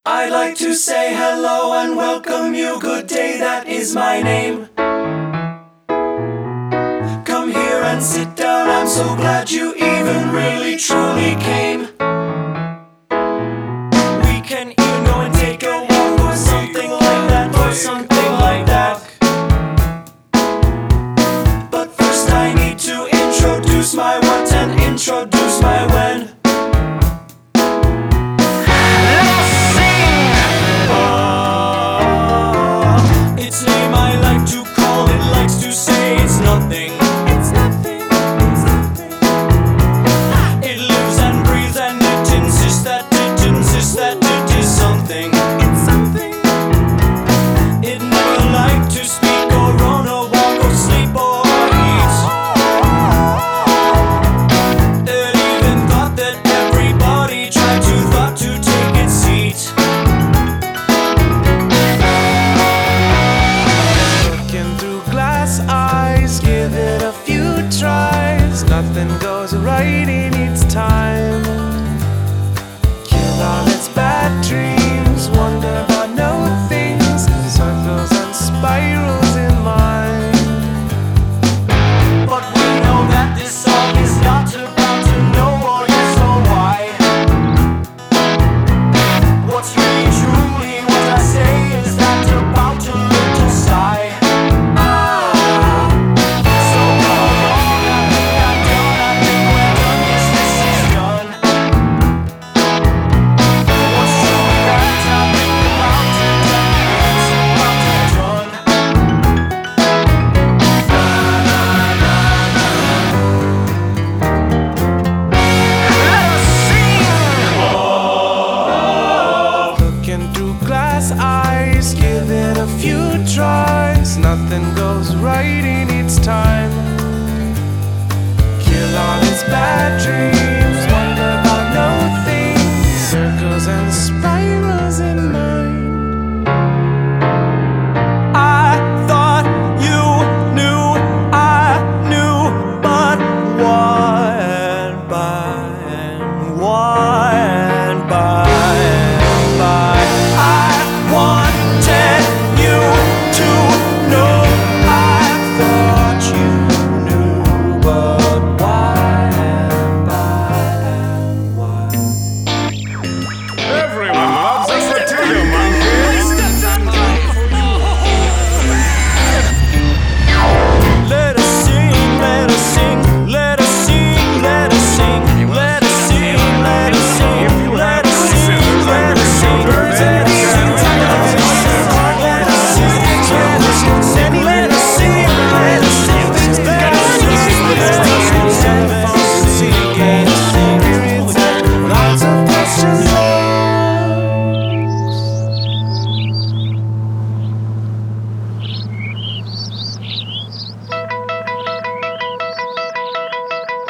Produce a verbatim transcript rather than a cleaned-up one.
I'd like to say hello and welcome you. Good day, that is my name. Come here and sit down. I'm so glad you even really truly came. We can even go and take a walk or something like that, or something like that. But first I need to introduce my what and introduce my when. Nothing. It's nothing. It's nothing. It lives and breathes and it insists that it insists that it is something. It's something. It never liked to speak or run or walk or sleep or eat. It even thought that everybody tried to thought to take its seat. Looking through glass eyes, give it a few tries. Nothing goes right in its time. Kill all its bad dreams. Wonder about no things. Circles and spirals in mind. But we know that this song is not about to know or yes or why. What's really truly what I say is that about to learn to sigh. Eyes, give it a few tries. Nothing goes right in its time. Kill all its bad dreams. Wonder about no things. Circles and spirals.